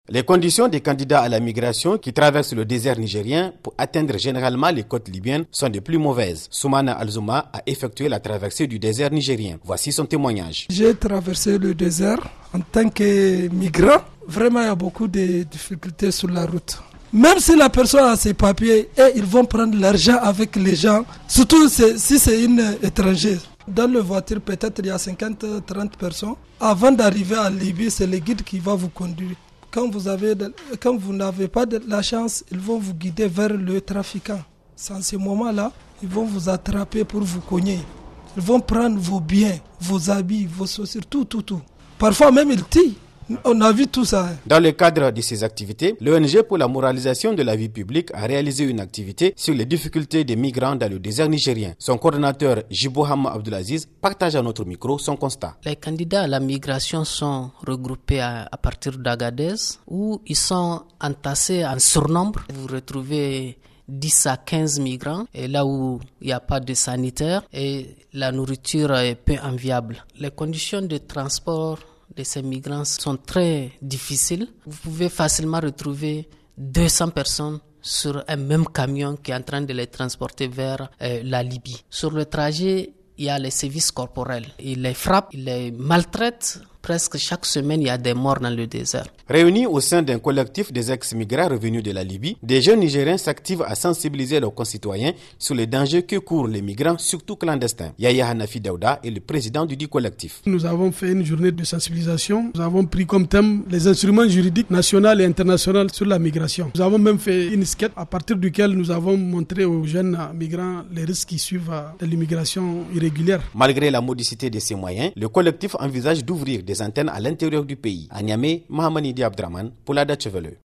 Les conditions des candidats à la migration qui traversent le désert nigérien pour atteindre généralement les côtes libyennes sont des plus mauvaises. Soumana Alzouma a effectué la traversée du désert nigérien. Voici son témoignage. J'ai traversé le désert en tant que migrant. Vraiment, il y a beaucoup de difficultés sur la route. Même si la personne a ses papiers, ils vont prendre l'argent avec les gens, surtout si c'est une étrangère. Dans la voiture, peut-être il y a 50-30 personnes. Avant d'arriver à Libye, c'est le guide qui va vous conduire. Quand vous n'avez pas de la chance, ils vont vous guider vers le trafiquant. En ce moment-là, ils vont vous attraper pour vous cogner. Ils vont prendre vos biens, vos habits, vos chaussures, tout. Parfois même ils tuent. On a vu tout ça. Dans le cadre de ces activités, l'ONG pour la moralisation de la vie publique a réalisé une activité sur les difficultés des migrants dans le désert nigérien. Son coordonnateur Jibo Hamma Abdelaziz partage à notre micro son constat. Les candidats à la migration sont regroupés à partir d'Agadez où ils sont entassés en surnombre. Vous retrouvez 10 à 15 migrants, et là où il n'y a pas de sanitaire et la nourriture est peu enviable. Les conditions de transport de ces migrants sont très difficiles. Vous pouvez facilement retrouver 200 personnes sur un même camion qui est en train de les transporter vers la Libye. Sur le trajet, il y a les sévices corporels. Ils les frappent, ils les maltraitent. Presque chaque semaine, il y a des morts dans le désert. Réunis au sein d'un collectif des ex-migrants revenus de la Libye, des jeunes Nigériens s'activent à sensibiliser leurs concitoyens sur les dangers que courent les migrants, surtout clandestins. Yaya Hanafi Daouda est le président du dit collectif. Nous avons fait une journée de sensibilisation. Nous avons pris comme thème les instruments juridiques nationaux et internationaux sur la migration. Nous avons même fait une sketch à partir duquel nous avons montré aux jeunes migrants les risques qui suivent de l'immigration irrégulière. Malgré la modicité de ses moyens, le collectif envisage d'ouvrir des antennes à l'intérieur du pays. À Niamey, Mahamani Abdraman pour la Deutsche Welle.